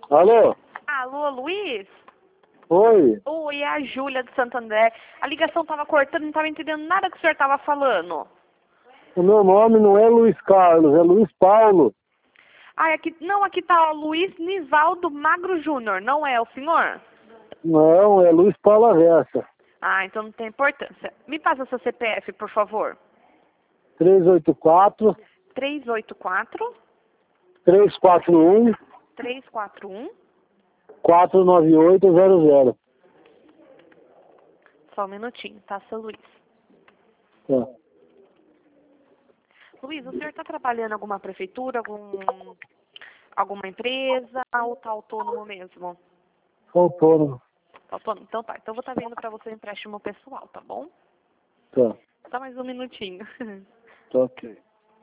Alô? Alô, Luiz? Oi? Oi, é a Júlia de Santo André. A ligação tava cortando, não tava entendendo nada que o senhor tava falando. O meu nome não é Luiz Carlos, é Luiz Paulo. Ah, aqui tá o Luiz Nivaldo Magro Júnior, não é o senhor? Não, é Luiz Paulo Avessa. Ah, então não tem importância. Me passa seu CPF, por favor. 384 384 341 341. 49800. Só um minutinho, tá, seu Luiz? Tá. Luiz, o senhor está trabalhando em alguma prefeitura, alguma empresa ou tá autônomo mesmo? Autônomo. Tá autônomo? Então tá. Então eu vou estar vendo para você um empréstimo pessoal, tá bom? Tá. Só mais um minutinho. Tá ok.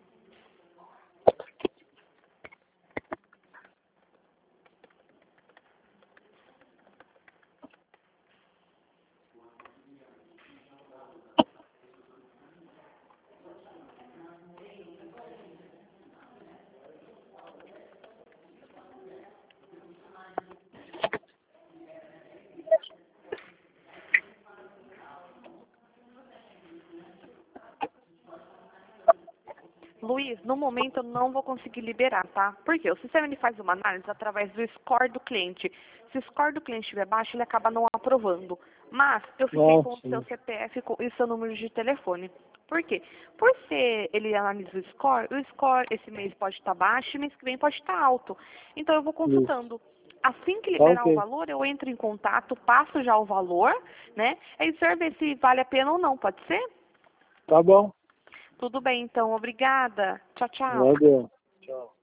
Luiz, no momento eu não vou conseguir liberar, tá? Por quê? O sistema ele faz uma análise através do score do cliente. Se o score do cliente estiver baixo, ele acaba não aprovando. Mas eu fiquei com o seu Nossa. CPF e o seu número de telefone. Por quê? Por ser ele analisa o score esse mês pode estar baixo e mês que vem pode estar alto. Então eu vou Isso. consultando. Assim que Tá liberar o ok. valor, eu entro em contato, passo já o valor, né? Aí o senhor vê se vale a pena ou não, pode ser? Tá bom. Tudo bem, então. Obrigada. Tchau, tchau. Valeu. Tchau.